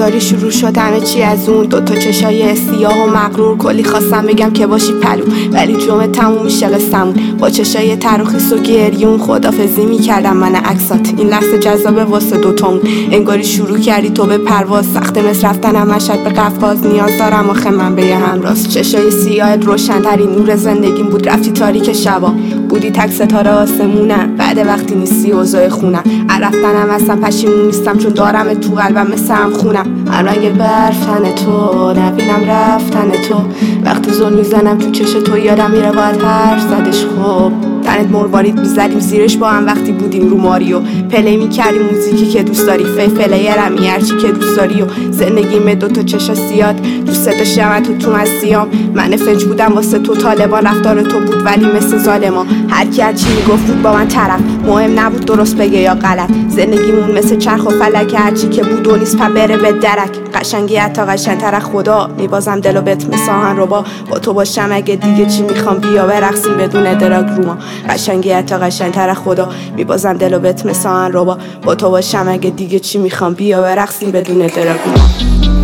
انگاری شروع شد همه چی از اون دوتا چشای سیاه و مغرور. کلی خواستم بگم که باشی پلو، ولی جمعه تموم میشه قصمون. با چشای تر و خیس و گریون خدافزی میکردم من عکسات. این لحظه جذابه واسه دوتامون، انگاری شروع کردی تو به پرواز. سخت مثل رفتنم مشهد به قفقاز، نیاز دارم آخه من به یه همراز. چشای سیاه روشن‌ترین نور زندگیم بود، رفتی تاریک شبا بودی تک ستاره آسمونم. بعد وقتی نیستی اوضاع خونم، رفتنم اصلا پشیمون نیستم چون دارم تو قلبم مثل هم خونم. هر رنگ برفتن تو نبینم رفتن تو، وقتی زل میزنم تو چش تو یادم میره باید حرف زدش. خب تنت مروارید میزدیم زیرش با هم وقتی بودیم رو ماریو، پلی میکردیم موزیکی که دوست داری، فلایرم هرچی که دوست داری. و زندگیم دوتا چشا سیاد، دوست داشتم تو مسیام. من فنج بودم واسه تو، طالبان رفتار تو بود ولی مثل ظالما. هرچی میگفت بود با من طرف، مهم نبود درست بگه یا غلط. زندگیمون مثل چرخ و فلک، هرچی که بود و نیست بره به درک. قشنگی حتی قشنگتر خدا، میبازم دلو بهت مثل آهن ربا. با تو باشم اگه دیگه چی میخوام، بیا برقصیم بدون دراگ روما. قشنگی حتی قشنگتر خدا، میبازم دلو بهت مثل آهن ربا. با تو باشم اگه دیگه چی میخوام، بیا برقصیم بدون دراگ روما.